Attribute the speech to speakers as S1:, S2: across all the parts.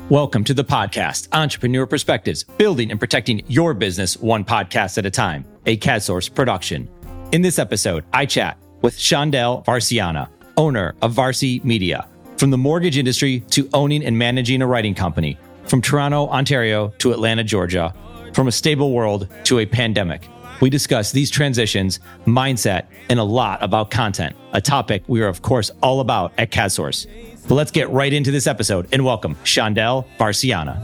S1: Welcome to the podcast, Entrepreneur Perspectives, building and protecting your business one podcast at a time, a CADSource production. In this episode, I chat with Shondell Varciana, owner of Varci Media. From the mortgage industry to owning and managing a writing company, from Toronto, Ontario to Atlanta, Georgia, from a stable world to a pandemic. We discuss these transitions, mindset, and a lot about content, a topic we are, of course, all about at CADSource. But let's get right into this episode and welcome Shondell Varciana.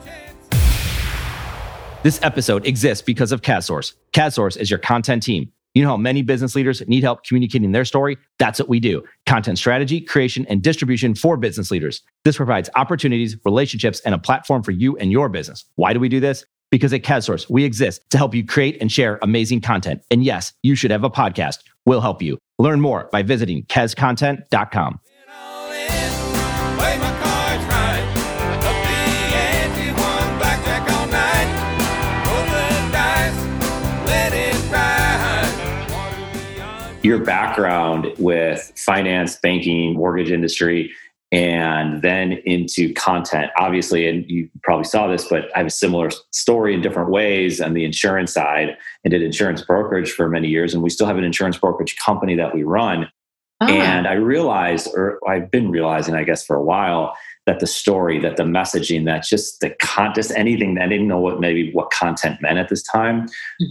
S1: This episode exists because of CADSource. CADSource is your content team. You know how many business leaders need help communicating their story? That's what we do. Content strategy, creation, and distribution for business leaders. This provides opportunities, relationships, and a platform for you and your business. Why do we do this? Because at CADSource, we exist to help you create and share amazing content. And yes, you should have a podcast. We'll help you. Learn more by visiting CADScontent.com.
S2: Your background with finance, banking, mortgage industry, and then into content, obviously, and you probably saw this, but I have a similar story in different ways on the insurance side. I did insurance brokerage for many years, and we still have an insurance brokerage company that we run. And I realized, or I've been realizing, I guess, for a while, that the story, that the messaging, that just the just anything that I didn't know what content meant at this time,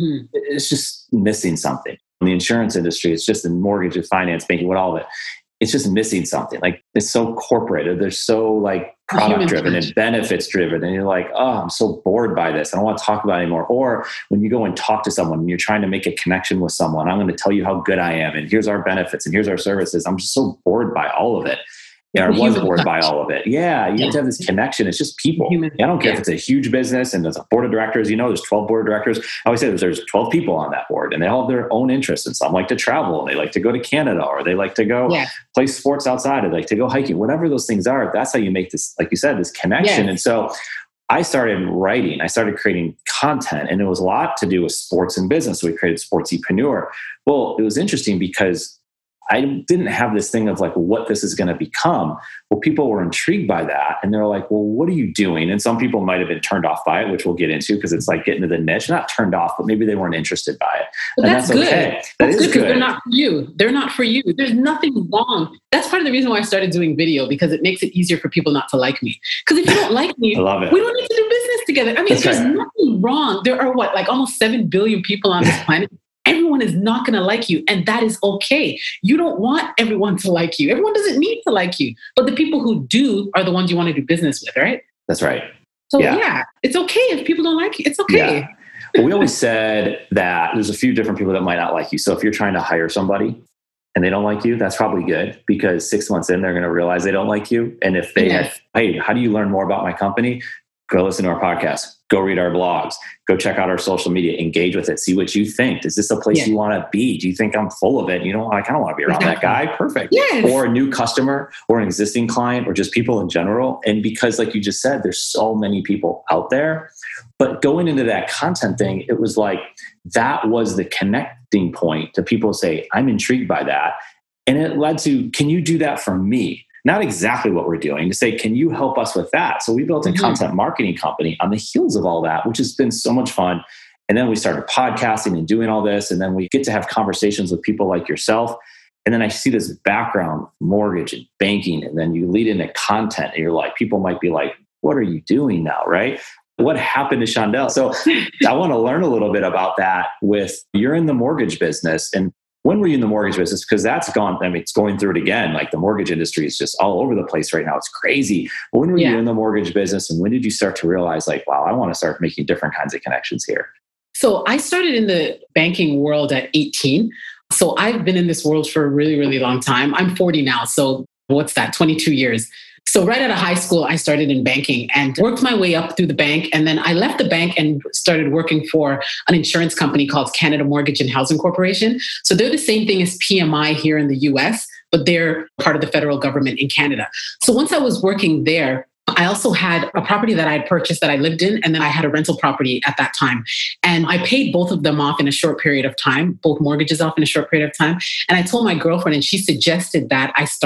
S2: it's just missing something. In the insurance industry, it's just in mortgage and finance, banking, all of it. It's just missing something. Like, it's so corporate. They're so like product driven and benefits driven. And you're like, oh, I'm so bored by this. I don't want to talk about it anymore. Or when you go and talk to someone and you're trying to make a connection with someone, I'm going to tell you how good I am. And here's our benefits and here's our services. I'm just so bored by all of it. Yeah, I was bored by all of it. Yeah, you have to have this connection. It's just people. I don't care if it's a huge business and there's a board of directors. There's 12 board of directors. I always say there's 12 people on that board, and they all have their own interests. And some like to travel, and they like to go to Canada, or they like to go play sports outside, or they like to go hiking. Whatever those things are, that's how you make this, like you said, this connection. Yes. And so I started writing. I started creating content, and it was a lot to do with sports and business. So we created Sportsepreneur. Well, it was interesting because I didn't have this thing of like what this is going to become. Well, people were intrigued by that. And they're like, well, what are you doing? And some people might have been turned off by it, which we'll get into because it's like getting to the niche. Not turned off, but maybe they weren't interested by it.
S3: But that's good.
S2: Okay.
S3: That's good because they're not for you. They're not for you. There's nothing wrong. That's part of the reason why I started doing video, because it makes it easier for people not to like me. Because if you don't like me,
S2: I love it.
S3: We don't need to do business together. I mean, there's nothing wrong. There are almost 7 billion people on this planet. Everyone is not going to like you, and that is okay. You don't want everyone to like you. Everyone doesn't need to like you. But the people who do are the ones you want to do business with, right?
S2: That's right.
S3: So yeah, it's okay if people don't like you. It's okay.
S2: Yeah. Well, we always said that there's a few different people that might not like you. So if you're trying to hire somebody and they don't like you, that's probably good, because 6 months in, they're going to realize they don't like you. And if they have, hey, how do you learn more about my company? Go listen to our podcast. Go read our blogs. Go check out our social media. Engage with it. See what you think. Is this a place you want to be? Do you think I'm full of it? You know, I kind of want to be around that guy. Perfect.
S3: Yes.
S2: Or a new customer, or an existing client, or just people in general. And because, like you just said, there's so many people out there. But going into that content thing, it was like that was the connecting point to people say, I'm intrigued by that. And it led to, can you do that for me? Not exactly what we're doing, to say, can you help us with that? So we built a content marketing company on the heels of all that, which has been so much fun. And then we started podcasting and doing all this. And then we get to have conversations with people like yourself. And then I see this background, mortgage and banking. And then you lead into content and you're like, people might be like, what are you doing now? Right? What happened to Shondell? So I want to learn a little bit about that. You're in the mortgage business, and when were you in the mortgage business? Because that's gone. I mean, it's going through it again. Like, the mortgage industry is just all over the place right now. It's crazy. But when were you in the mortgage business, and when did you start to realize, like, wow, I want to start making different kinds of connections here?
S3: So I started in the banking world at 18. So I've been in this world for a really, really long time. I'm 40 now. So what's that? 22 years. So right out of high school, I started in banking and worked my way up through the bank. And then I left the bank and started working for an insurance company called Canada Mortgage and Housing Corporation. So they're the same thing as PMI here in the US, but they're part of the federal government in Canada. So once I was working there, I also had a property that I had purchased that I lived in, and then I had a rental property at that time. And I paid both of them off in a short period of time, both mortgages off in a short period of time. And I told my girlfriend, and she suggested that I start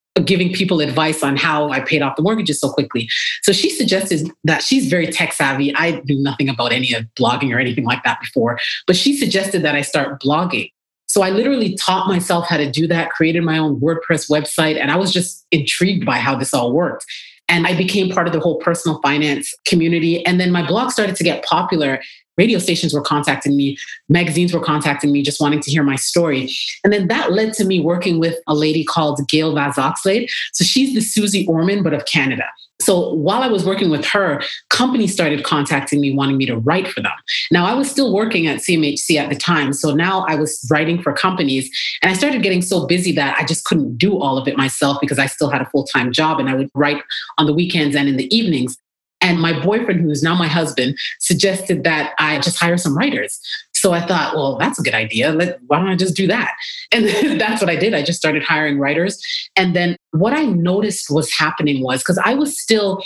S3: giving people advice on how I paid off the mortgages so quickly. So she suggested that she's very tech savvy. I knew nothing about any of blogging or anything like that before, but she suggested that I start blogging. So I literally taught myself how to do that, created my own WordPress website, and I was just intrigued by how this all worked. And I became part of the whole personal finance community. And then my blog started to get popular. Radio stations were contacting me, magazines were contacting me, just wanting to hear my story. And then that led to me working with a lady called Gail Vaz Oxlade. So she's the Susie Orman, but of Canada. So while I was working with her, companies started contacting me, wanting me to write for them. Now, I was still working at CMHC at the time. So now I was writing for companies, and I started getting so busy that I just couldn't do all of it myself because I still had a full-time job, and I would write on the weekends and in the evenings. And my boyfriend, who is now my husband, suggested that I just hire some writers. So I thought, well, that's a good idea. Why don't I just do that? And that's what I did. I just started hiring writers. And then what I noticed was happening was, because I was still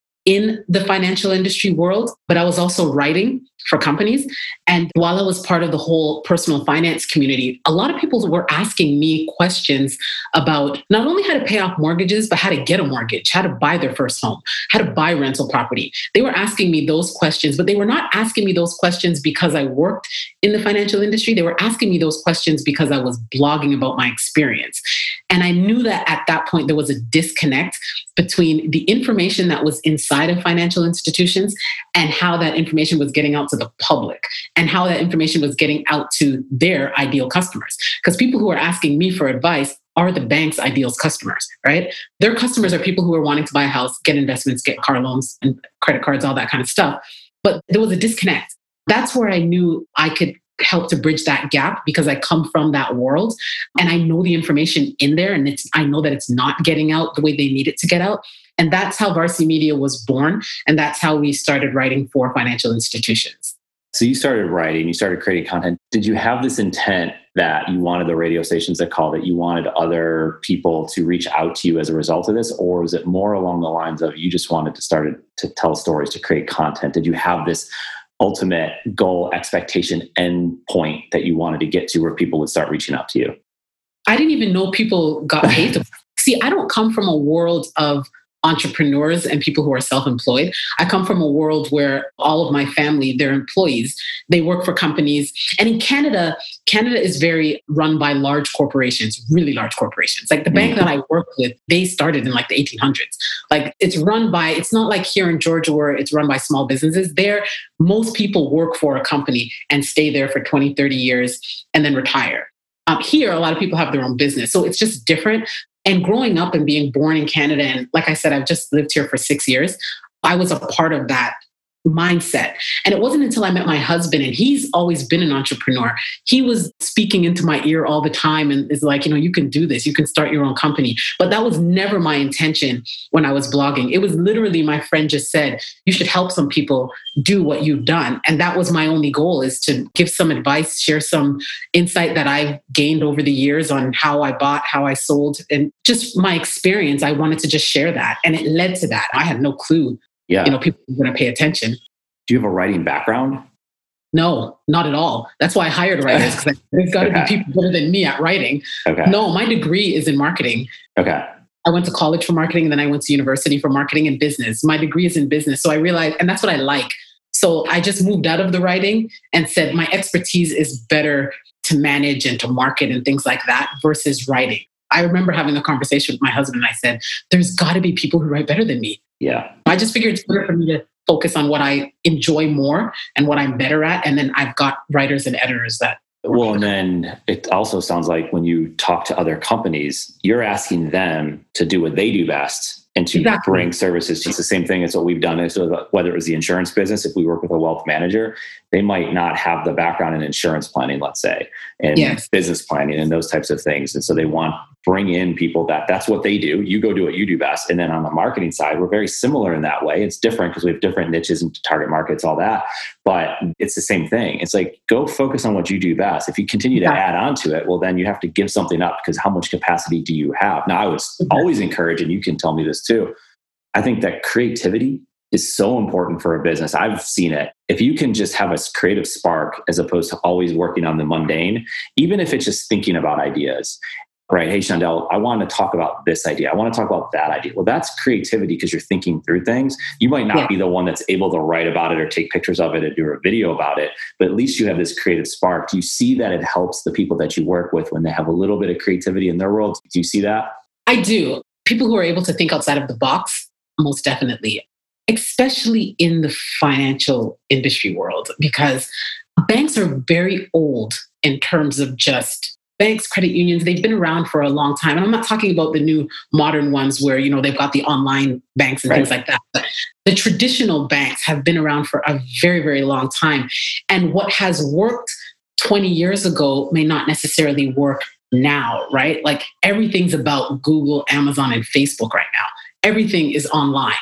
S3: in the financial industry world, but I was also writing for companies. And while I was part of the whole personal finance community, a lot of people were asking me questions about not only how to pay off mortgages, but how to get a mortgage, how to buy their first home, how to buy rental property. They were asking me those questions, but they were not asking me those questions because I worked in the financial industry. They were asking me those questions because I was blogging about my experience. And I knew that at that point, there was a disconnect between the information that was inside of financial institutions and how that information was getting out to the public and how that information was getting out to their ideal customers. Because people who are asking me for advice are the bank's ideal customers, right? Their customers are people who are wanting to buy a house, get investments, get car loans and credit cards, all that kind of stuff. But there was a disconnect. That's where I knew I could help to bridge that gap because I come from that world and I know the information in there, and I know that it's not getting out the way they need it to get out. And that's how Varsity Media was born. And that's how we started writing for financial institutions.
S2: So you started writing, you started creating content. Did you have this intent that you wanted the radio stations to call, that you wanted other people to reach out to you as a result of this? Or was it more along the lines of you just wanted to start to tell stories, to create content? Did you have this ultimate goal, expectation, end point that you wanted to get to where people would start reaching out to you?
S3: I didn't even know people got paid to. See, I don't come from a world of entrepreneurs and people who are self-employed. I come from a world where all of my family, they're employees. They work for companies. And in Canada is very run by large corporations, really large corporations. Like the bank that I work with, they started in like the 1800s. Like it's not like here in Georgia where it's run by small businesses. There, most people work for a company and stay there for 20, 30 years and then retire. Here, a lot of people have their own business. So it's just different. And growing up and being born in Canada, and like I said, I've just lived here for 6 years, I was a part of that mindset. And it wasn't until I met my husband, and he's always been an entrepreneur. He was speaking into my ear all the time and is like, you can do this, you can start your own company. But that was never my intention when I was blogging. It was literally my friend just said, you should help some people do what you've done. And that was my only goal, is to give some advice, share some insight that I've gained over the years on how I bought, how I sold, and just my experience. I wanted to just share that. And it led to that. I had no clue.
S2: Yeah.
S3: People are going to pay attention.
S2: Do you have a writing background?
S3: No, not at all. That's why I hired writers, because there's got to be people better than me at writing.
S2: Okay.
S3: No, my degree is in marketing.
S2: Okay.
S3: I went to college for marketing, and then I went to university for marketing and business. My degree is in business. So I realized, and that's what I like. So I just moved out of the writing and said my expertise is better to manage and to market and things like that versus writing. I remember having a conversation with my husband, and I said, there's got to be people who write better than me.
S2: Yeah.
S3: I just figured it's better for me to focus on what I enjoy more and what I'm better at. And then I've got writers and editors that.
S2: Well, and then it also sounds like when you talk to other companies, you're asking them to do what they do best and to bring services. It's the same thing as what we've done. So whether it was the insurance business, if we work with a wealth manager, they might not have the background in insurance planning, let's say, and business planning and those types of things. And so they want to bring in people that's what they do. You go do what you do best. And then on the marketing side, we're very similar in that way. It's different because we have different niches and target markets, all that, but it's the same thing. It's like, go focus on what you do best. If you continue to add on to it, well, then you have to give something up, because how much capacity do you have? Now, I would always encourage, and you can tell me this too, I think that creativity is so important for a business. I've seen it. If you can just have a creative spark as opposed to always working on the mundane, even if it's just thinking about ideas, right, hey, Chandel, I want to talk about this idea. I want to talk about that idea. Well, that's creativity because you're thinking through things. You might not be the one that's able to write about it or take pictures of it or do a video about it, but at least you have this creative spark. Do you see that it helps the people that you work with when they have a little bit of creativity in their world? Do you see that?
S3: I do. People who are able to think outside of the box, most definitely, especially in the financial industry world, because banks are very old in terms of just banks, credit unions. They've been around for a long time. And I'm not talking about the new modern ones where, they've got the online banks and things like that. But the traditional banks have been around for a very, very long time. And what has worked 20 years ago may not necessarily work now, right? Like everything's about Google, Amazon, and Facebook right now. Everything is online.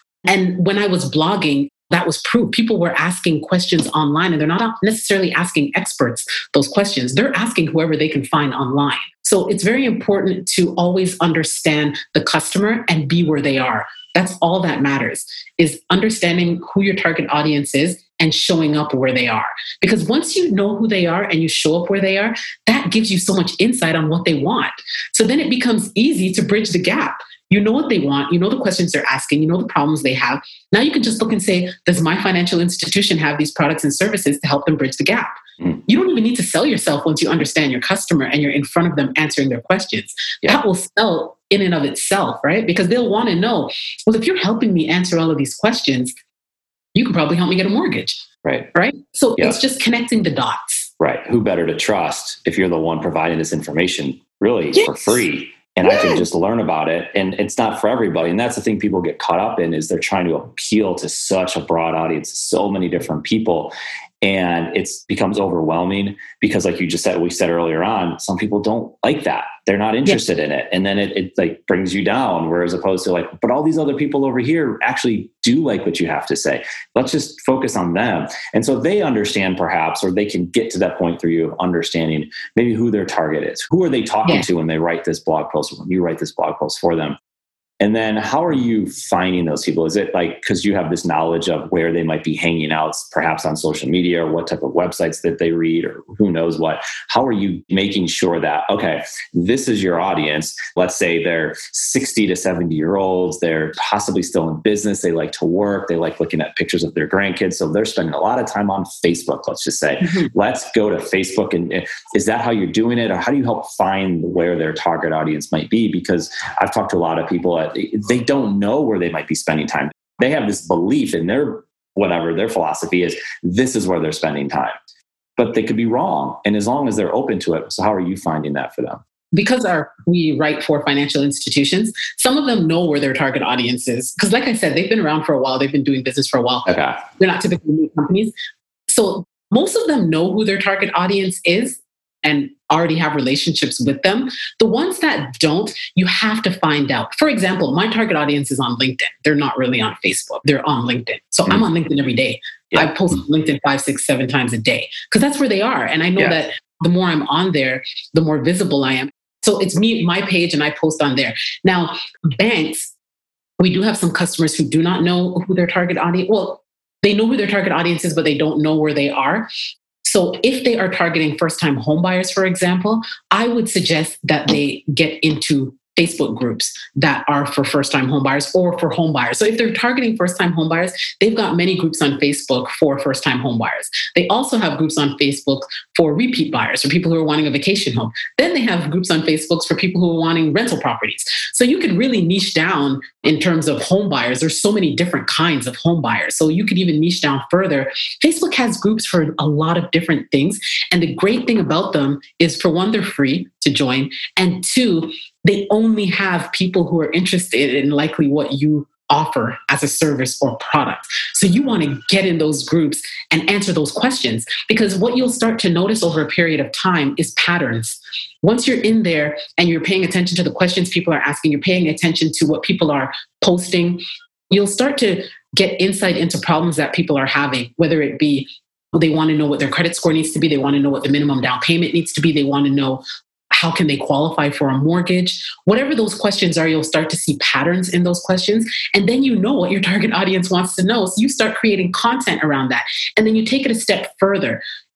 S3: And when I was blogging, that was proof. People were asking questions online, and they're not necessarily asking experts those questions. They're asking whoever they can find online. So it's very important to always understand the customer and be where they are. That's all that matters, is understanding who your target audience is and showing up where they are. Because once you know who they are and you show up where they are, that gives you so much insight on what they want. So then it becomes easy to bridge the gap. You know what they want. You know the questions they're asking. You know the problems they have. Now you can just look and say, does my financial institution have these products and services to help them bridge the gap? You don't even need to sell yourself once you understand your customer and you're in front of them answering their questions. That will sell in and of itself, right? Because they'll want to know, well, if you're helping me answer all of these questions, you can probably help me get a mortgage. Right. So it's just connecting the dots.
S2: Right. Who better to trust if you're the one providing this information really for free? And I can just learn about it. And it's not for everybody. And that's the thing people get caught up in, is they're trying to appeal to such a broad audience, so many different people. And it becomes overwhelming because, like you just said, we said earlier on, some people don't like that. They're not interested in it. And then it like brings you down. Whereas opposed to like, but all these other people over here actually do like what you have to say. Let's just focus on them. And so they understand perhaps, or they can get to that point through you understanding maybe who their target is. Who are they talking to when they write this blog post, or when you write this blog post for them? And then how are you finding those people? Is it like, because you have this knowledge of where they might be hanging out, perhaps on social media, or what type of websites that they read, or who knows what? How are you making sure that, okay, this is your audience. Let's say they're 60 to 70-year-olds. They're possibly still in business. They like to work. They like looking at pictures of their grandkids. So they're spending a lot of time on Facebook, let's just say. Let's go to Facebook. And is that how you're doing it? Or how do you help find where their target audience might be? Because I've talked to a lot of people, they don't know where they might be spending time. They have this belief in their philosophy is, this is where they're spending time. But they could be wrong. And as long as they're open to it. So how are you finding that for them?
S3: Because we write for financial institutions, some of them know where their target audience is. Because like I said, they've been around for a while. They've been doing business for a while.
S2: Okay.
S3: They're not typically new companies. So most of them know who their target audience is and already have relationships with them. The ones that don't, you have to find out. For example, my target audience is on LinkedIn. They're not really on Facebook. They're on LinkedIn. So I'm on LinkedIn every day. I post on LinkedIn 5, 6, 7 times a day because that's where they are. And I know that the more I'm on there, the more visible I am. So it's me, my page, and I post on there. Now, banks, we do have some customers who do not know who their target audience, well, they know who their target audience is, but they don't know where they are. So if they are targeting first-time homebuyers, for example, I would suggest that they get into Facebook groups that are for first-time homebuyers or for homebuyers. So if they're targeting first-time homebuyers, they've got many groups on Facebook for first-time homebuyers. They also have groups on Facebook for repeat buyers, for people who are wanting a vacation home. Then they have groups on Facebook for people who are wanting rental properties. So you could really niche down in terms of homebuyers. There's so many different kinds of homebuyers. So you could even niche down further. Facebook has groups for a lot of different things. And the great thing about them is, for one, they're free to join. And two, they only have people who are interested in likely what you offer as a service or product. So you want to get in those groups and answer those questions, because what you'll start to notice over a period of time is patterns. Once you're in there and you're paying attention to the questions people are asking, you're paying attention to what people are posting, you'll start to get insight into problems that people are having, whether it be they want to know what their credit score needs to be, they want to know what the minimum down payment needs to be, they want to know how can they qualify for a mortgage? Whatever those questions are, you'll start to see patterns in those questions. And then you know what your target audience wants to know. So you start creating content around that. And then you take it a step further.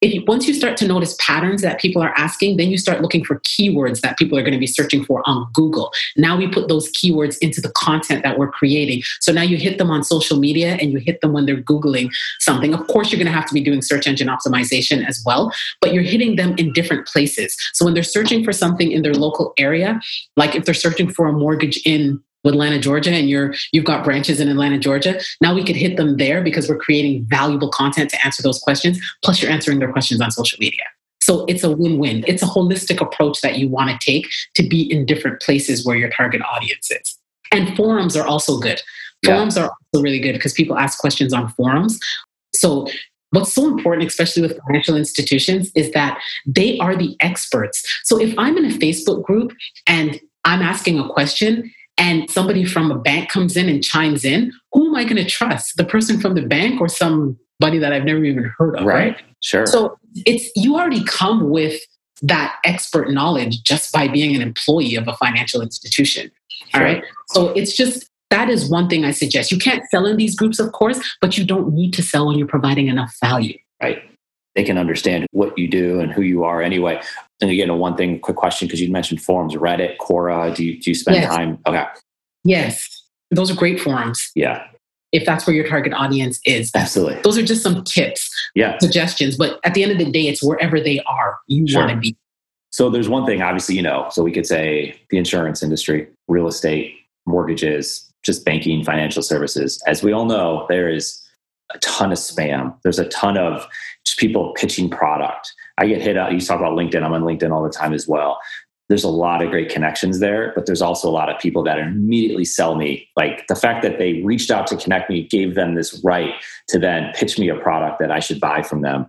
S3: Once you start to notice patterns that people are asking, then you start looking for keywords that people are going to be searching for on Google. Now we put those keywords into the content that we're creating. So now you hit them on social media and you hit them when they're Googling something. Of course, you're going to have to be doing search engine optimization as well, but you're hitting them in different places. So when they're searching for something in their local area, like if they're searching for a mortgage in Atlanta, Georgia, and you've got branches in Atlanta, Georgia, now we could hit them there because we're creating valuable content to answer those questions. Plus you're answering their questions on social media. So it's a win-win. It's a holistic approach that you want to take to be in different places where your target audience is. And forums are also good. Forums are also really good because people ask questions on forums. So what's so important, especially with financial institutions, is that they are the experts. So if I'm in a Facebook group and I'm asking a question, and somebody from a bank comes in and chimes in, who am I going to trust? The person from the bank or somebody that I've never even heard of, right?
S2: Sure.
S3: So you already come with that expert knowledge just by being an employee of a financial institution. All right. So that is one thing I suggest. You can't sell in these groups, of course, but you don't need to sell when you're providing enough value.
S2: Right. They can understand what you do and who you are anyway. And again, one thing, quick question, because you mentioned forums, Reddit, Quora, do you spend time? Okay.
S3: Yes. Those are great forums.
S2: Yeah.
S3: If that's where your target audience is.
S2: Absolutely.
S3: Those are just some tips, suggestions. But at the end of the day, it's wherever they are, you want to be.
S2: So there's one thing, obviously, so we could say the insurance industry, real estate, mortgages, just banking, financial services. As we all know, there is a ton of spam. There's a ton of just people pitching product. I get hit up. You talk about LinkedIn. I'm on LinkedIn all the time as well. There's a lot of great connections there, but there's also a lot of people that immediately sell me. Like the fact that they reached out to connect me gave them this right to then pitch me a product that I should buy from them.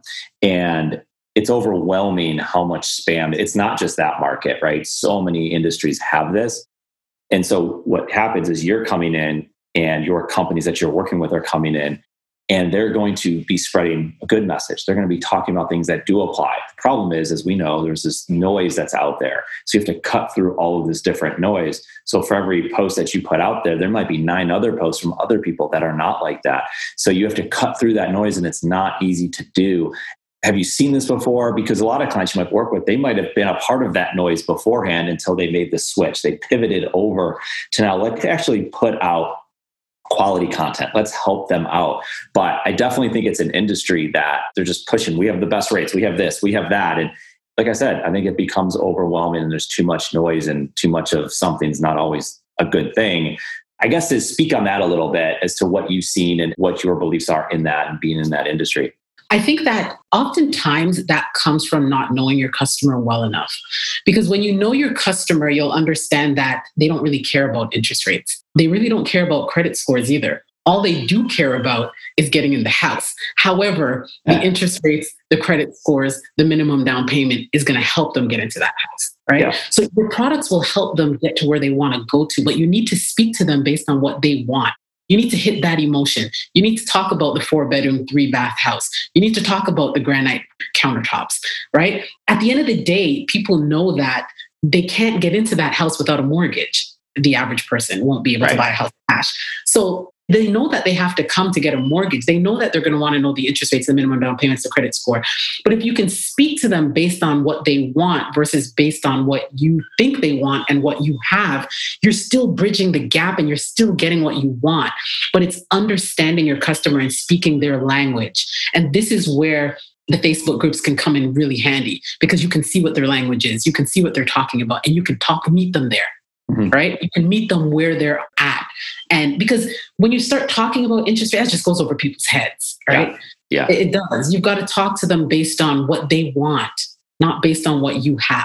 S2: And it's overwhelming how much spam. It's not just that market, right? So many industries have this. And so what happens is you're coming in and your companies that you're working with are coming in and they're going to be spreading a good message. They're going to be talking about things that do apply. The problem is, as we know, there's this noise that's out there. So you have to cut through all of this different noise. So for every post that you put out there, there might be 9 other posts from other people that are not like that. So you have to cut through that noise and it's not easy to do. Have you seen this before? Because a lot of clients you might work with, they might have been a part of that noise beforehand until they made the switch. They pivoted over to now let's actually put out quality content. Let's help them out. But I definitely think it's an industry that they're just pushing. We have the best rates. We have this, we have that. And like I said, I think it becomes overwhelming and there's too much noise and too much of something's not always a good thing. I guess to speak on that a little bit as to what you've seen and what your beliefs are in that and being in that industry.
S3: I think that oftentimes that comes from not knowing your customer well enough. Because when you know your customer, you'll understand that they don't really care about interest rates. They really don't care about credit scores either. All they do care about is getting in the house. However, the interest rates, the credit scores, the minimum down payment is going to help them get into that house, right? Yeah. So your products will help them get to where they want to go to, but you need to speak to them based on what they want. You need to hit that emotion. You need to talk about the 4-bedroom, 3-bath house. You need to talk about the granite countertops, right? At the end of the day, people know that they can't get into that house without a mortgage. The average person won't be able to buy a house cash. So they know that they have to come to get a mortgage. They know that they're going to want to know the interest rates, the minimum down payments, the credit score. But if you can speak to them based on what they want versus based on what you think they want and what you have, you're still bridging the gap and you're still getting what you want. But it's understanding your customer and speaking their language. And this is where the Facebook groups can come in really handy because you can see what their language is. You can see what they're talking about and you can meet them there. Mm-hmm. Right? You can meet them where they're at. And because when you start talking about interest rates, it just goes over people's heads, right?
S2: Yeah.
S3: It does. You've got to talk to them based on what they want, not based on what you have.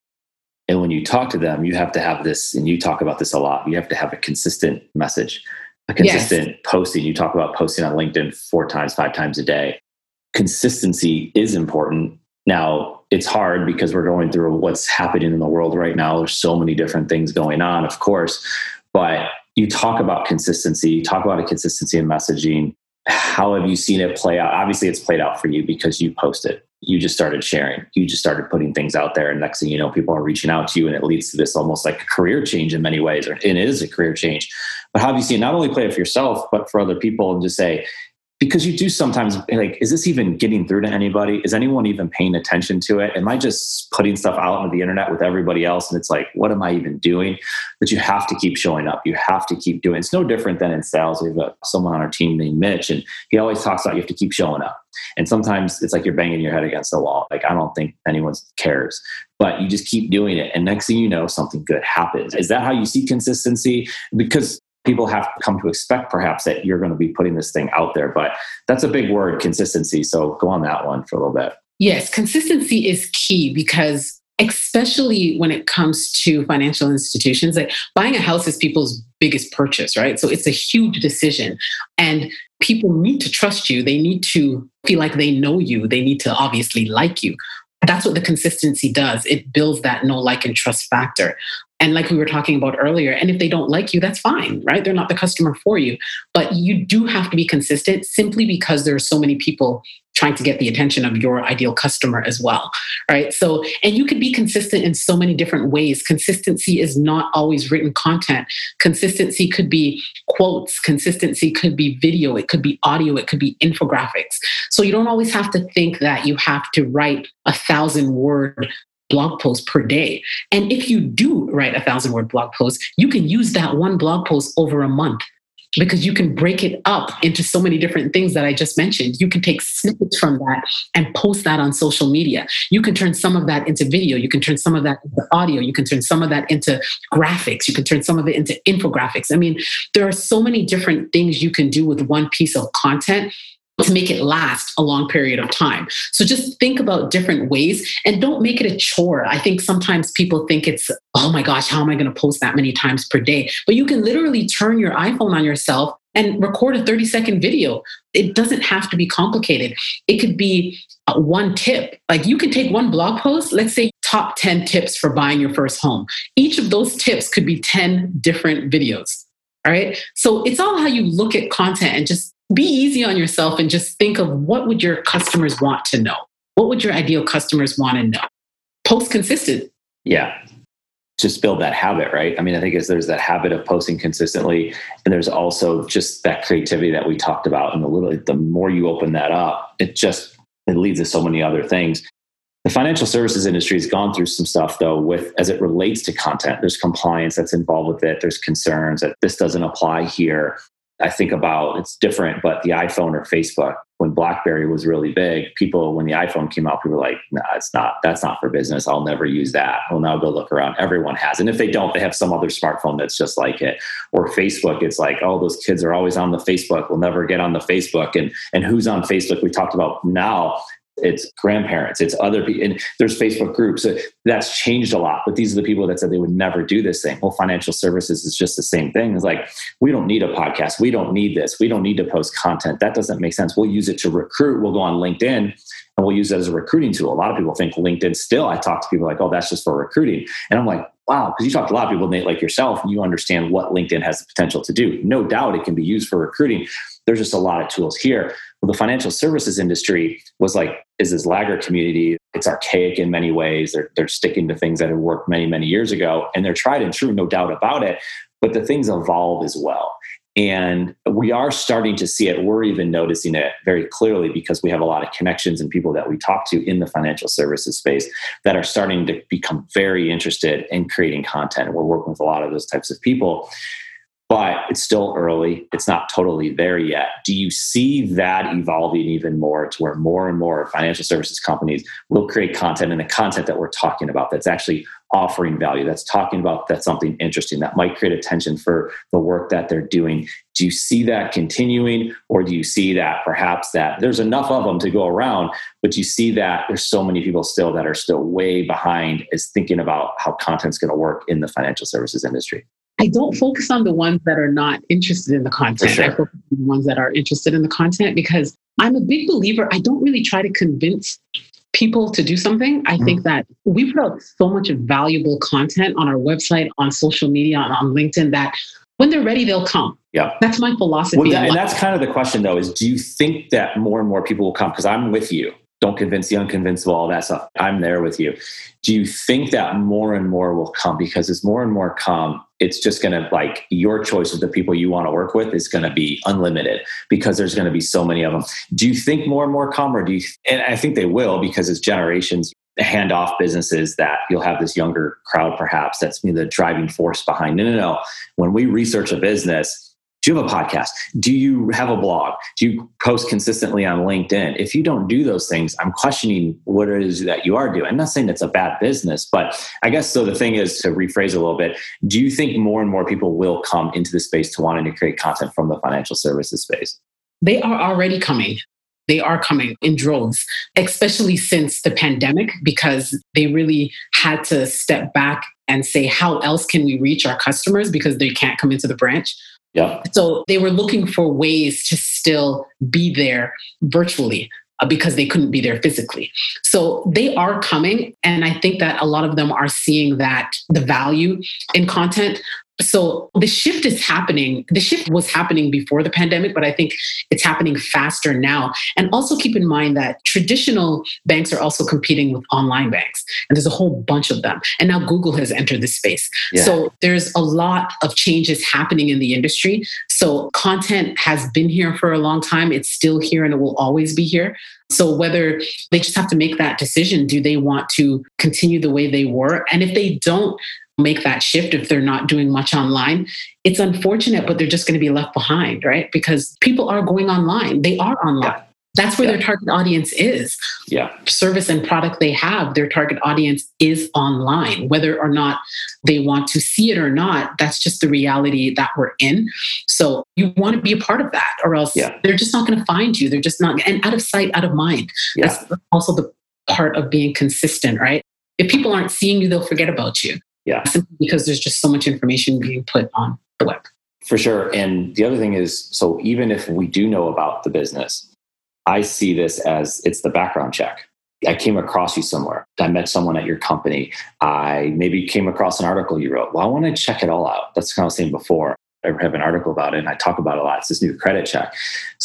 S2: And when you talk to them, you have to have this, and you talk about this a lot, you have to have a consistent message, a consistent posting. You talk about posting on LinkedIn 4 times, 5 times a day. Consistency is important. Now, it's hard because we're going through what's happening in the world right now. There's so many different things going on, of course, but you talk about consistency, you talk about a consistency in messaging. How have you seen it play out? Obviously, it's played out for you because you posted. You just started sharing. You just started putting things out there. And next thing you know, people are reaching out to you and it leads to this almost like a career change in many ways, or it is a career change. But how have you seen it not only play it for yourself, but for other people and just say, because you do sometimes like, is this even getting through to anybody? Is anyone even paying attention to it? Am I just putting stuff out on the internet with everybody else? And it's like, what am I even doing? But you have to keep showing up. You have to keep doing it. It's no different than in sales. We've got someone on our team named Mitch, and he always talks about you have to keep showing up. And sometimes it's like you're banging your head against the wall. Like, I don't think anyone cares, but you just keep doing it. And next thing you know, something good happens. Is that how you see consistency? Because people have come to expect perhaps that you're going to be putting this thing out there, but that's a big word, consistency. So go on that one for a little bit.
S3: Yes, consistency is key because especially when it comes to financial institutions, like buying a house is people's biggest purchase, right? So it's a huge decision and people need to trust you. They need to feel like they know you. They need to obviously like you. That's what the consistency does. It builds that know, like, and trust factor. And like we were talking about earlier, and if they don't like you, that's fine, right? They're not the customer for you. But you do have to be consistent simply because there are so many people trying to get the attention of your ideal customer as well, right? So, and you could be consistent in so many different ways. Consistency is not always written content. Consistency could be quotes. Consistency could be video. It could be audio. It could be infographics. So you don't always have to think that you have to write 1,000-word blog post per day. And if you do write 1,000-word blog post, you can use that one blog post over a month because you can break it up into so many different things that I just mentioned. You can take snippets from that and post that on social media. You can turn some of that into video. You can turn some of that into audio. You can turn some of that into graphics. You can turn some of it into infographics. I mean, there are so many different things you can do with one piece of content to make it last a long period of time. So just think about different ways and don't make it a chore. I think sometimes people think it's, oh my gosh, how am I going to post that many times per day? But you can literally turn your iPhone on yourself and record a 30-second video. It doesn't have to be complicated. It could be one tip. Like you can take one blog post, let's say top 10 tips for buying your first home. Each of those tips could be 10 different videos. All right. So it's all how you look at content and just be easy on yourself and just think of what would your customers want to know? What would your ideal customers want to know? Post consistent.
S2: Yeah. Just build that habit, right? I mean, I think there's that habit of posting consistently. And there's also just that creativity that we talked about. And the more you open that up, it leads to so many other things. The financial services industry has gone through some stuff, though, as it relates to content. There's compliance that's involved with it. There's concerns that this doesn't apply here. I think about it's different, but the iPhone or Facebook, when BlackBerry was really big, when the iPhone came out, people were like, no, that's not for business. I'll never use that. Well, now go look around. Everyone has. And if they don't, they have some other smartphone that's just like it. Or Facebook, it's like, oh, those kids are always on the Facebook. We'll never get on the Facebook. And who's on Facebook? We talked about now. It's grandparents, it's other people, and there's Facebook groups. So that's changed a lot. But these are the people that said they would never do this thing. Well, financial services is just the same thing. It's like, we don't need a podcast. We don't need this. We don't need to post content. That doesn't make sense. We'll use it to recruit. We'll go on LinkedIn and we'll use it as a recruiting tool. A lot of people think LinkedIn still, I talk to people like, oh, that's just for recruiting. And I'm like, wow, because you talk to a lot of people, Nate, like yourself, and you understand what LinkedIn has the potential to do. No doubt it can be used for recruiting. There's just a lot of tools here. Well, the financial services industry is this laggard community. It's archaic in many ways. They're sticking to things that have worked many, many years ago, and they're tried and true, no doubt about it. But the things evolve as well. And we are starting to see it. We're even noticing it very clearly because we have a lot of connections and people that we talk to in the financial services space that are starting to become very interested in creating content. And we're working with a lot of those types of people. But it's still early. It's not totally there yet. Do you see that evolving even more to where more and more financial services companies will create content, and the content that we're talking about that's actually offering value, that's talking about that's something interesting, that might create attention for the work that they're doing? Do you see that continuing, or do you see that perhaps that there's enough of them to go around, but you see that there's so many people still that are still way behind as thinking about how content's going to work in the financial services industry?
S3: I don't focus on the ones that are not interested in the content.
S2: Sure.
S3: I focus on the ones that are interested in the content because I'm a big believer. I don't really try to convince people to do something. I think that we put out so much valuable content on our website, on social media, on LinkedIn, that when they're ready, they'll come.
S2: Yeah.
S3: That's my philosophy.
S2: And that's kind of the question, though, is do you think that more and more people will come? Because I'm with you. don't convince the unconvincible, all that stuff. I'm there with you. Do you think that more and more will come? Because as more and more come, it's just going to, like, your choice of the people you want to work with is going to be unlimited because there's going to be so many of them. Do you think more and more come, or and I think they will, because as generations hand off businesses, that you'll have this younger crowd perhaps that's the driving force behind, no. When we research a business, do you have a podcast? Do you have a blog? Do you post consistently on LinkedIn? If you don't do those things, I'm questioning what it is that you are doing. I'm not saying it's a bad business, but I guess so the thing is, to rephrase a little bit, do you think more and more people will come into the space to wanting to create content from the financial services space?
S3: They are already coming. They are coming in droves, especially since the pandemic, because they really had to step back and say, how else can we reach our customers because they can't come into the branch?
S2: Yeah.
S3: So they were looking for ways to still be there virtually because they couldn't be there physically. So they are coming. And I think that a lot of them are seeing that the value in content. So the shift is happening. The shift was happening before the pandemic, but I think it's happening faster now. And also keep in mind that traditional banks are also competing with online banks. And there's a whole bunch of them. And now Google has entered this space. Yeah. So there's a lot of changes happening in the industry. So content has been here for a long time. It's still here and it will always be here. So whether they just have to make that decision, do they want to continue the way they were? And if they don't make that shift, if they're not doing much online, it's unfortunate, but they're just going to be left behind, right? Because people are going online. They are online. Yeah. That's where their target audience is.
S2: Yeah.
S3: Service and product they have, their target audience is online. Whether or not they want to see it or not, that's just the reality that we're in. So you want to be a part of that, or else they're just not going to find you. They're just not, and out of sight, out of mind. Yeah. That's also the part of being consistent, right? If people aren't seeing you, they'll forget about you.
S2: Yeah.
S3: Simply because there's just so much information being put on the web.
S2: For sure. And the other thing is, so even if we do know about the business, I see this as it's the background check. I came across you somewhere. I met someone at your company. I maybe came across an article you wrote. Well, I want to check it all out. That's kind of saying before. I have an article about it and I talk about it a lot. It's this new credit check.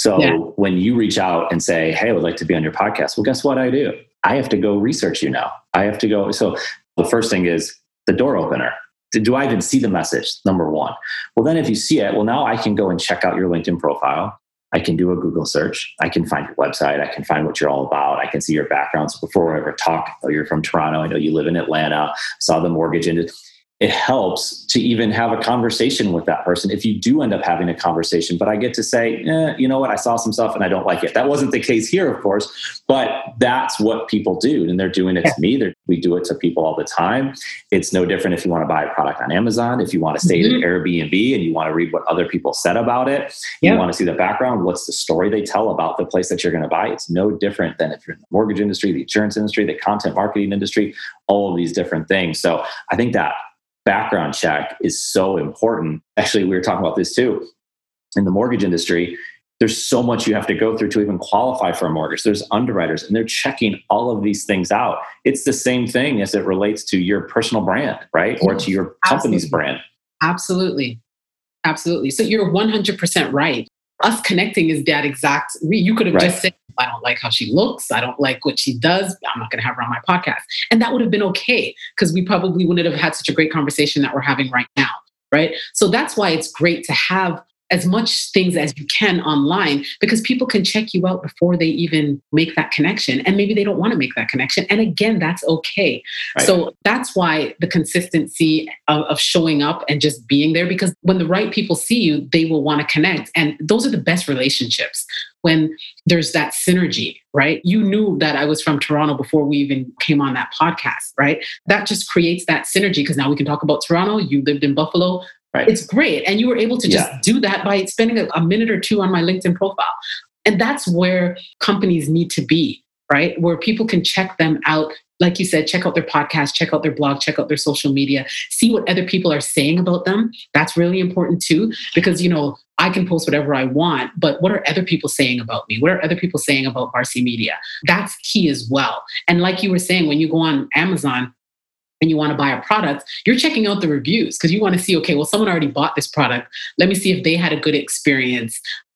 S2: So when you reach out and say, hey, I would like to be on your podcast. Well, guess what I do? I have to go research you now. I have to go. So the first thing is the door opener. Do I even see the message? Number one. Well, then if you see it, well, now I can go and check out your LinkedIn profile. I can do a Google search. I can find your website. I can find what you're all about. I can see your background. So before we ever talk, oh, you're from Toronto. I know you live in Atlanta. Saw the mortgage industry. It helps to even have a conversation with that person if you do end up having a conversation. But I get to say, you know what? I saw some stuff and I don't like it. That wasn't the case here, of course, but that's what people do. And they're doing it to me. We do it to people all the time. It's no different if you want to buy a product on Amazon, if you want to stay in Airbnb and you want to read what other people said about it. You want to see the background. What's the story they tell about the place that you're going to buy? It's no different than if you're in the mortgage industry, the insurance industry, the content marketing industry, all of these different things. So I think that background check is so important. Actually, we were talking about this too. In the mortgage industry, there's so much you have to go through to even qualify for a mortgage. There's underwriters and they're checking all of these things out. It's the same thing as it relates to your personal brand, right? Or to your company's brand.
S3: Absolutely. Absolutely. So you're 100% right. Us connecting is that exact. You could have just said, I don't like how she looks. I don't like what she does. I'm not going to have her on my podcast. And that would have been okay because we probably wouldn't have had such a great conversation that we're having right now. Right. So that's why it's great to have as much things as you can online because people can check you out before they even make that connection. And maybe they don't want to make that connection. And again, that's okay. Right. So that's why the consistency of showing up and just being there, because when the right people see you, they will want to connect. And those are the best relationships when there's that synergy, right? You knew that I was from Toronto before we even came on that podcast, right? That just creates that synergy because now we can talk about Toronto. You lived in Buffalo. Right. It's great. And you were able to just do that by spending a minute or two on my LinkedIn profile. And that's where companies need to be, right? Where people can check them out. Like you said, check out their podcast, check out their blog, check out their social media, see what other people are saying about them. That's really important too, because, you know, I can post whatever I want, but what are other people saying about me? What are other people saying about Varsity Media? That's key as well. And like you were saying, when you go on Amazon, and you want to buy a product, you're checking out the reviews because you want to see, okay, well, someone already bought this product. Let me see if they had a good experience.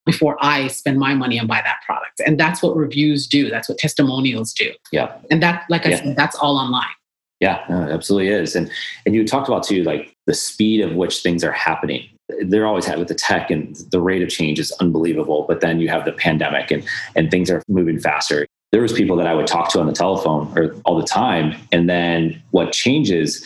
S3: before I spend my money and buy that product. And that's what reviews do. That's what testimonials do.
S2: Yeah.
S3: And that, like I said, that's all online.
S2: Yeah, no, it absolutely is. And you talked about too, like the speed of which things are happening. They're always had with the tech, and the rate of change is unbelievable. But then you have the pandemic and things are moving faster. There was people that I would talk to on the telephone or all the time. And then what changes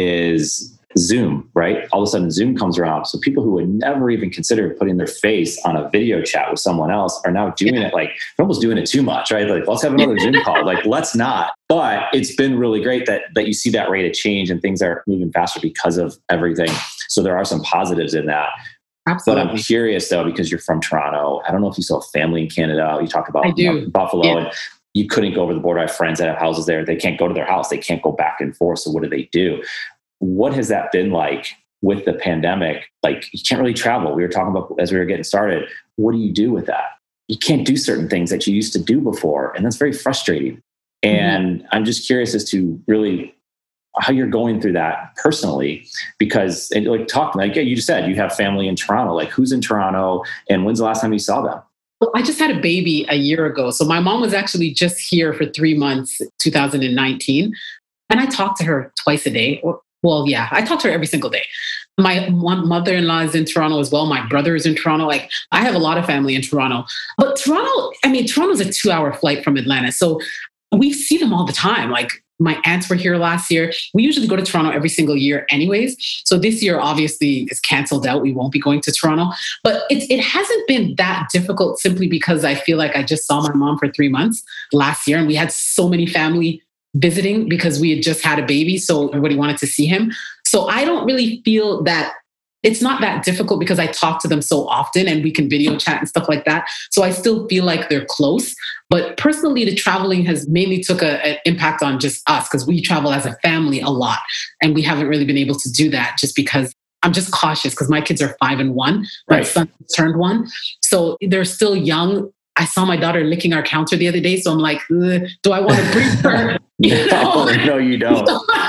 S2: is Zoom, right? All of a sudden Zoom comes around. So people who would never even consider putting their face on a video chat with someone else are now doing it. Like, they're almost doing it too much, right? Like, let's have another Zoom call. Like, let's not. But it's been really great that you see that rate of change and things are moving faster because of everything. So there are some positives in that.
S3: Absolutely.
S2: But I'm curious though, because you're from Toronto. I don't know if you still have family in Canada. You talk about Buffalo and you couldn't go over the border. I have friends that have houses there. They can't go to their house. They can't go back and forth. So what do? What has that been like with the pandemic? Like, you can't really travel. We were talking about as we were getting started. What do you do with that? You can't do certain things that you used to do before. And that's very frustrating. And I'm just curious as to really how you're going through that personally, because like you just said, you have family in Toronto. Like, who's in Toronto and when's the last time you saw them?
S3: Well, I just had a baby a year ago. So my mom was actually just here for 3 months, 2019. And I talked to her twice a day. Well, yeah, I talk to her every single day. My mother-in-law is in Toronto as well. My brother is in Toronto. Like, I have a lot of family in Toronto. But Toronto's a 2-hour flight from Atlanta. So we see them all the time. Like, my aunts were here last year. We usually go to Toronto every single year anyways. So this year, obviously, is canceled out. We won't be going to Toronto. But it hasn't been that difficult simply because I feel like I just saw my mom for 3 months last year. And we had so many family visiting because we had just had a baby. So everybody wanted to see him. So I don't really feel that it's not that difficult because I talk to them so often and we can video chat and stuff like that. So I still feel like they're close. But personally, the traveling has mainly took an impact on just us because we travel as a family a lot. And we haven't really been able to do that just because I'm just cautious because my kids are 5 and 1. My son turned 1. So they're still young. I saw my daughter licking our counter the other day. So I'm like, do I want to bring her?
S2: No, you don't.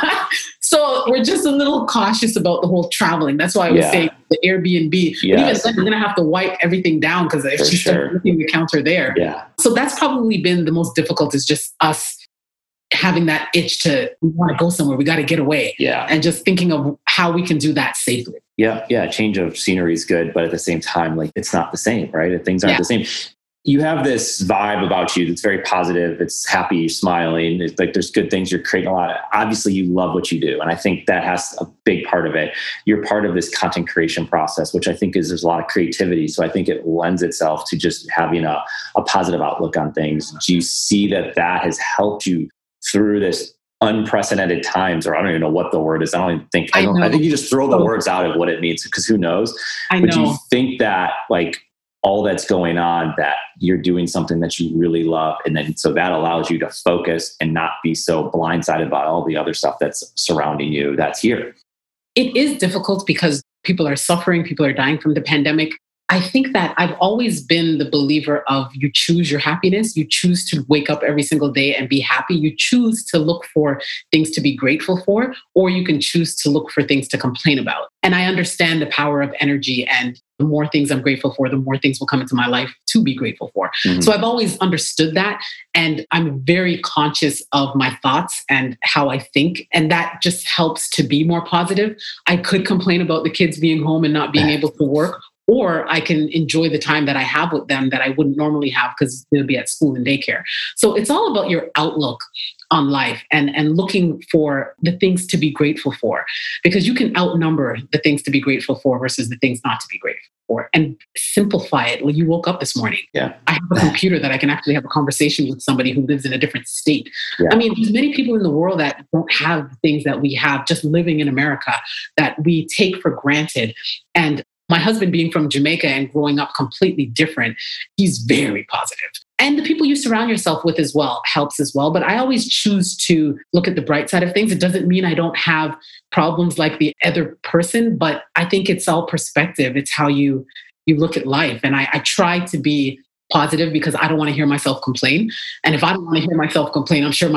S3: So we're just a little cautious about the whole traveling. That's why I was saying the Airbnb. Yes. But even then, we're going to have to wipe everything down because if she starts licking the counter there.
S2: Yeah.
S3: So that's probably been the most difficult, is just us having that itch to, we want to go somewhere. We got to get away.
S2: Yeah.
S3: And just thinking of how we can do that safely.
S2: Yeah. Yeah. Change of scenery is good. But at the same time, like, it's not the same, right? Things aren't the same. You have this vibe about you that's very positive. It's happy, you're smiling. It's like there's good things. You're creating a lot of, obviously you love what you do. And I think that has a big part of it. You're part of this content creation process, which I think there's a lot of creativity. So I think it lends itself to just having a positive outlook on things. Do you see that has helped you through this unprecedented times, or I don't even know what the word is. I think you just throw the words out of what it means because who knows? But do you think that like all that's going on, that you're doing something that you really love, and then so that allows you to focus and not be so blindsided by all the other stuff that's surrounding you that's here?
S3: It is difficult because people are suffering, people are dying from the pandemic. I think that I've always been the believer of you choose your happiness. You choose to wake up every single day and be happy. You choose to look for things to be grateful for, or you can choose to look for things to complain about. And I understand the power of energy, and the more things I'm grateful for, the more things will come into my life to be grateful for. Mm-hmm. So I've always understood that. And I'm very conscious of my thoughts and how I think. And that just helps to be more positive. I could complain about the kids being home and not being able to work, or I can enjoy the time that I have with them that I wouldn't normally have because they'll be at school and daycare. So it's all about your outlook on life and looking for the things to be grateful for, because you can outnumber the things to be grateful for versus the things not to be grateful for, and simplify it. Well, you woke up this morning. Yeah. I have a computer that I can actually have a conversation with somebody who lives in a different state. Yeah. I mean, there's many people in the world that don't have things that we have just living in America that we take for granted. And my husband being from Jamaica and growing up completely different, he's very positive. And the people you surround yourself with as well helps as well. But I always choose to look at the bright side of things. It doesn't mean I don't have problems like the other person, but I think it's all perspective. It's how you look at life. And I try to be positive because I don't want to hear myself complain. And if I don't want to hear myself complain, I'm sure my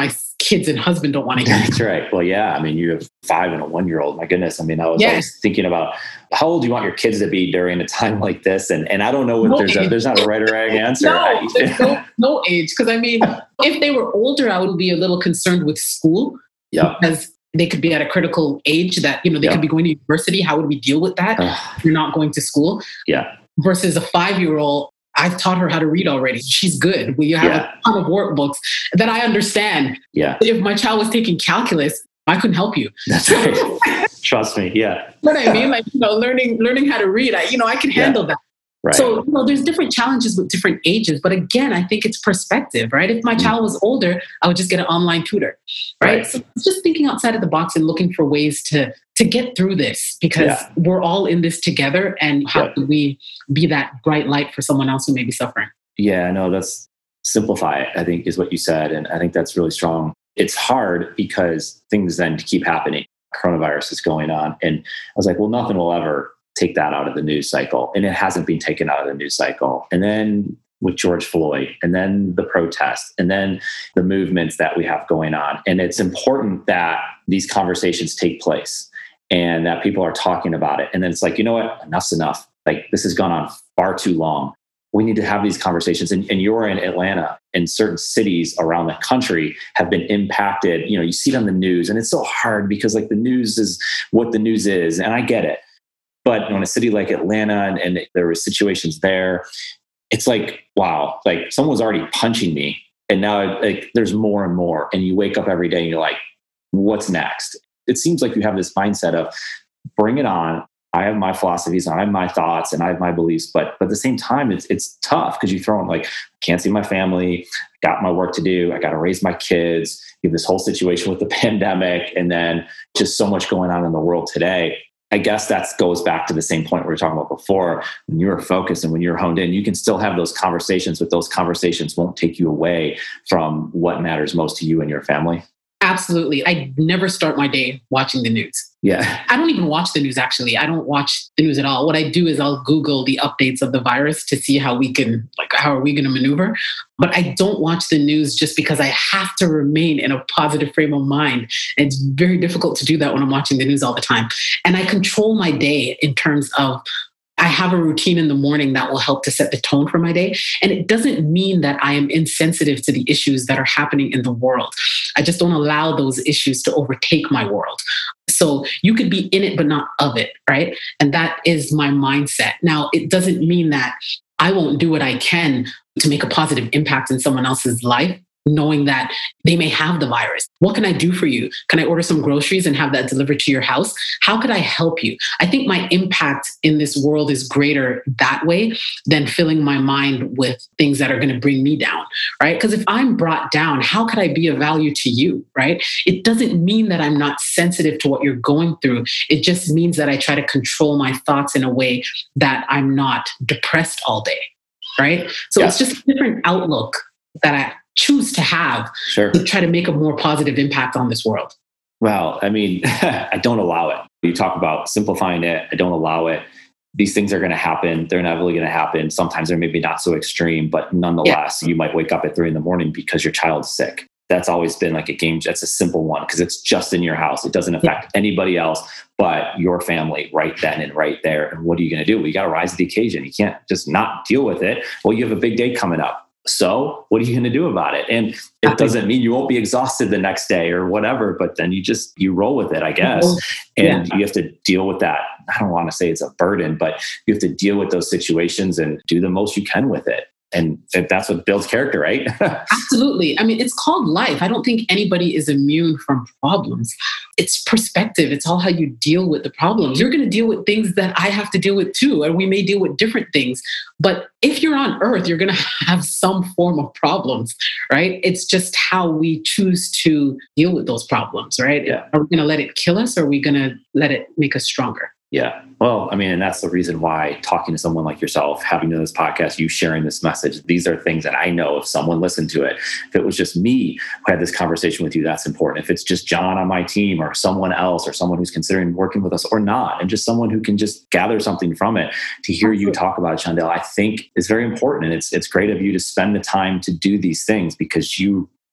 S3: kids and husband don't want to hear.
S2: That's right. Well, yeah. I mean, you have 5 and a 1-year-old. My goodness. I mean, I was always thinking about how old do you want your kids to be during a time like this? And I don't know if there's not a right or wrong answer.
S3: There's no age. Because I mean, if they were older, I would be a little concerned with school.
S2: Yeah.
S3: Because they could be at a critical age that, they could be going to university. How would we deal with that if you're not going to school?
S2: Yeah.
S3: Versus a 5-year-old, I've taught her how to read already. She's good. We have a ton of workbooks that I understand.
S2: Yeah.
S3: If my child was taking calculus, I couldn't help you.
S2: That's right. Trust me. Yeah.
S3: What I mean, like, learning how to read, I can handle that.
S2: Right.
S3: So, there's different challenges with different ages. But again, I think it's perspective, right? If my child was older, I would just get an online tutor, right? So it's just thinking outside of the box and looking for ways to get through this, because we're all in this together. And how do we be that bright light for someone else who may be suffering?
S2: Yeah, no, that's simplify it, I think, is what you said. And I think that's really strong. It's hard because things then keep happening. Coronavirus is going on. And I was like, well, nothing will ever take that out of the news cycle. And it hasn't been taken out of the news cycle. And then with George Floyd, and then the protests, and then the movements that we have going on. And it's important that these conversations take place and that people are talking about it. And then it's like, you know what? Enough's enough. Like, this has gone on far too long. We need to have these conversations. And you're in Atlanta, and certain cities around the country have been impacted. You see it on the news, and it's so hard because like the news is what the news is. And I get it. But in a city like Atlanta, and there were situations there, it's like, wow, like someone's already punching me. And now like there's more and more. And you wake up every day and you're like, what's next? It seems like you have this mindset of bring it on. I have my philosophies, and I have my thoughts, and I have my beliefs. But at the same time, it's tough because you throw in like, I can't see my family, I got my work to do, I got to raise my kids. You have this whole situation with the pandemic, and then just so much going on in the world today. I guess that goes back to the same point we were talking about before. When you're focused and when you're honed in, you can still have those conversations, but those conversations won't take you away from what matters most to you and your family.
S3: Absolutely. I never start my day watching the news.
S2: Yeah.
S3: I don't even watch the news, actually. I don't watch the news at all. What I do is I'll Google the updates of the virus to see how are we going to maneuver. But I don't watch the news just because I have to remain in a positive frame of mind. And it's very difficult to do that when I'm watching the news all the time. And I control my day in terms of I have a routine in the morning that will help to set the tone for my day. And it doesn't mean that I am insensitive to the issues that are happening in the world. I just don't allow those issues to overtake my world. So you could be in it, but not of it, right? And that is my mindset. Now, it doesn't mean that I won't do what I can to make a positive impact in someone else's life, knowing that they may have the virus. What can I do for you? Can I order some groceries and have that delivered to your house? How could I help you? I think my impact in this world is greater that way than filling my mind with things that are going to bring me down, right? Because if I'm brought down, how could I be of value to you, right? It doesn't mean that I'm not sensitive to what you're going through. It just means that I try to control my thoughts in a way that I'm not depressed all day, right? So It's just a different outlook that I choose to have to try to make a more positive impact on this world.
S2: Well, I mean, I don't allow it. You talk about simplifying it. I don't allow it. These things are going to happen. They're inevitably going to happen. Sometimes they're maybe not so extreme, but nonetheless, you might wake up at 3 a.m. because your child's sick. That's always been like a game. That's a simple one because it's just in your house. It doesn't affect anybody else but your family right then and right there. And what are you going to do? Well, you got to rise to the occasion. You can't just not deal with it. Well, you have a big day coming up. So what are you going to do about it? And it doesn't mean you won't be exhausted the next day or whatever, but then you roll with it, I guess. And you have to deal with that. I don't want to say it's a burden, but you have to deal with those situations and do the most you can with it. And that's what builds character, right?
S3: Absolutely. I mean, it's called life. I don't think anybody is immune from problems. It's perspective. It's all how you deal with the problems. You're going to deal with things that I have to deal with too, and we may deal with different things. But if you're on Earth, you're going to have some form of problems, right? It's just how we choose to deal with those problems, right?
S2: Yeah.
S3: Are we going to let it kill us, or are we going to let it make us stronger?
S2: Yeah. Well, I mean, and that's the reason why talking to someone like yourself, having done this podcast, you sharing this message, these are things that I know if someone listened to it, if it was just me who had this conversation with you, that's important. If it's just John on my team or someone else or someone who's considering working with us or not, and just someone who can just gather something from it, to hear you talk about it, Shondell, I think is very important. And it's great of you to spend the time to do these things because you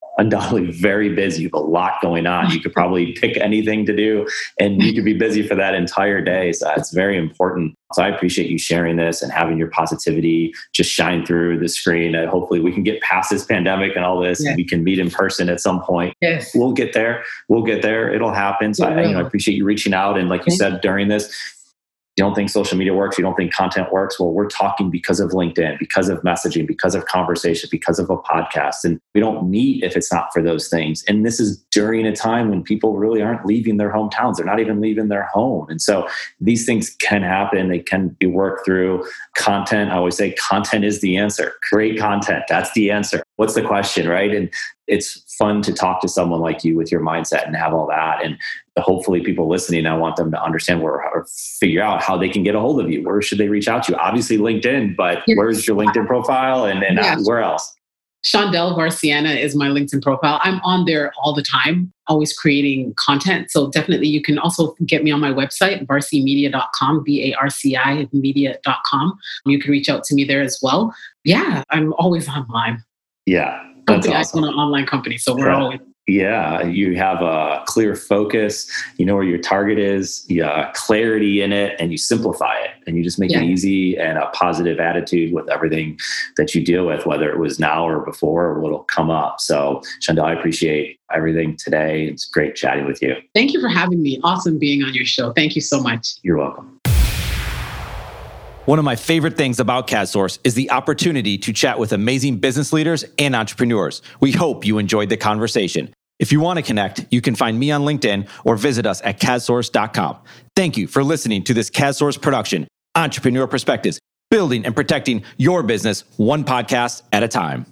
S2: undoubtedly very busy with a lot going on. You could probably pick anything to do and you could be busy for that entire day. So it's very important. So I appreciate you sharing this and having your positivity just shine through the screen. And hopefully we can get past this pandemic and all this and we can meet in person at some point.
S3: Yes.
S2: We'll get there. It'll happen. So I appreciate you reaching out. And like you said during this, you don't think social media works, you don't think content works. Well, we're talking because of LinkedIn, because of messaging, because of conversation, because of a podcast. And we don't meet if it's not for those things. And this is during a time when people really aren't leaving their hometowns. They're not even leaving their home. And so these things can happen. They can be worked through. Content, I always say content is the answer. Create content. That's the answer. What's the question, right? And it's fun to talk to someone like you with your mindset and have all that. And hopefully people listening, I want them to understand or figure out how they can get a hold of you. Where should they reach out to you? Obviously LinkedIn, but where's your LinkedIn profile and where else?
S3: Shondell Varciana is my LinkedIn profile. I'm on there all the time, always creating content. So definitely you can also get me on my website, varcimedia.com, VARCI media.com. You can reach out to me there as well. Yeah, I'm always online.
S2: Yeah. That's awesome.
S3: I'm an online company, so we're always.
S2: Yeah, you have a clear focus. You know where your target is, clarity in it, and you simplify it. And you just make it easy and a positive attitude with everything that you deal with, whether it was now or before or what'll come up. So, Shondell, I appreciate everything today. It's great chatting with you.
S3: Thank you for having me. Awesome being on your show. Thank you so much.
S2: You're welcome.
S1: One of my favorite things about CADSource is the opportunity to chat with amazing business leaders and entrepreneurs. We hope you enjoyed the conversation. If you want to connect, you can find me on LinkedIn or visit us at cadsource.com. Thank you for listening to this CADSource production, Entrepreneur Perspectives, building and protecting your business one podcast at a time.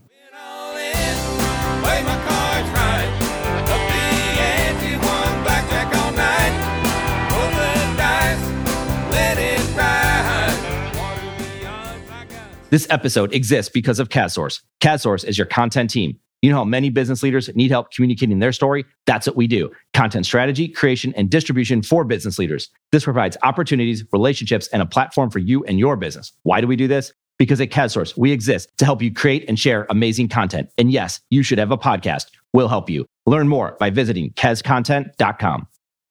S1: This episode exists because of CADSource. CADSource is your content team. You know how many business leaders need help communicating their story? That's what we do. Content strategy, creation, and distribution for business leaders. This provides opportunities, relationships, and a platform for you and your business. Why do we do this? Because at CADSource, we exist to help you create and share amazing content. And yes, you should have a podcast. We'll help you. Learn more by visiting cadscontent.com.